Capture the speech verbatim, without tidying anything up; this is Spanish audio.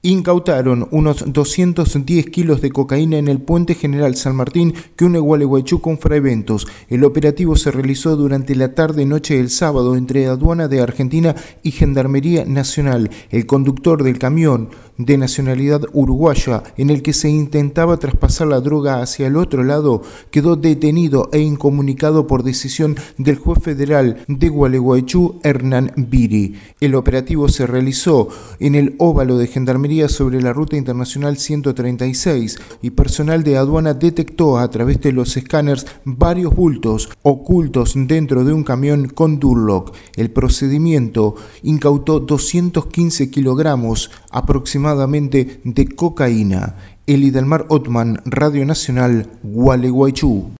Incautaron unos doscientos diez kilos de cocaína en el puente General San Martín que une Gualeguaychú con Fraiventos. El operativo se realizó durante la tarde-noche del sábado entre Aduana de Argentina y Gendarmería Nacional. El conductor del camión, de nacionalidad uruguaya, en el que se intentaba traspasar la droga hacia el otro lado, quedó detenido e incomunicado por decisión del juez federal de Gualeguaychú, Hernán Biri. El operativo se realizó en el óvalo de Gendarmería sobre la ruta internacional ciento treinta y seis y personal de aduana detectó a través de los escáneres varios bultos ocultos dentro de un camión con Durlock. El procedimiento incautó doscientos quince kilogramos aproximadamente de cocaína. Eli Delmar Ottman, Radio Nacional, Gualeguaychú.